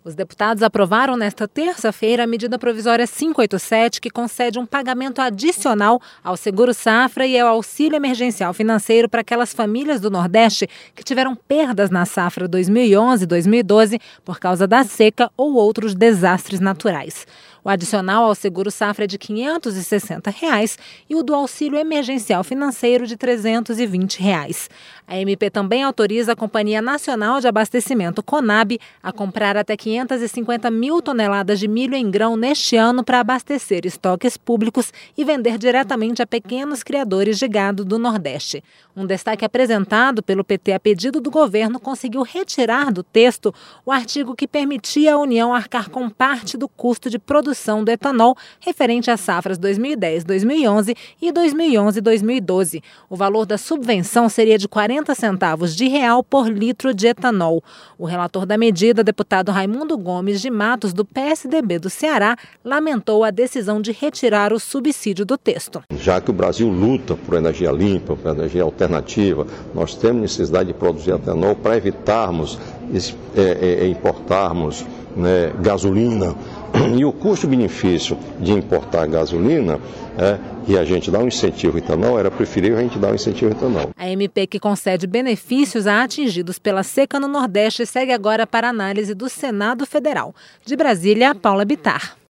Os deputados aprovaram nesta terça-feira a medida provisória 587, que concede um pagamento adicional ao Seguro-Safra e ao auxílio emergencial financeiro para aquelas famílias do Nordeste que tiveram perdas na safra 2011 e 2012 por causa da seca ou outros desastres naturais. O adicional ao Seguro-Safra é de R$ 560 e o do auxílio emergencial financeiro de R$ 320. A MP também autoriza a Companhia Nacional de Abastecimento, CONAB, a comprar até 550 mil toneladas de milho em grão neste ano para abastecer estoques públicos e vender diretamente a pequenos criadores de gado do Nordeste. Um destaque apresentado pelo PT a pedido do governo conseguiu retirar do texto o artigo que permitia à União arcar com parte do custo de produção do etanol referente às safras 2010-2011 e 2011-2012. O valor da subvenção seria de 40 centavos de real por litro de etanol. O relator da medida, deputado Raimundo Gomes de Matos, do PSDB do Ceará, lamentou a decisão de retirar o subsídio do texto. Já que o Brasil luta por energia limpa, por energia alternativa, nós temos necessidade de produzir etanol para evitarmos importarmos gasolina. E o custo-benefício de importar gasolina e a gente dar um incentivo ao etanol, era preferível a gente dar um incentivo ao etanol. A MP que concede benefícios a atingidos pela seca no Nordeste segue agora para análise do Senado Federal. De Brasília, Paula Bittar.